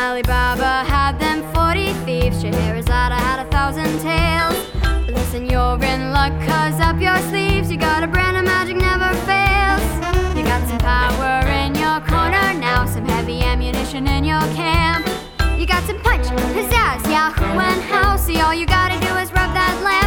Alibaba had them 40 thieves. Scheherazade had 1,000 tales. Listen, you're in luck, 'cause up your sleeves you got a brand of magic never fails. You got some power in your corner now, some heavy ammunition in your camp. You got some punch, pizzazz, Yahoo and how. See, all you gotta do is rub that lamp.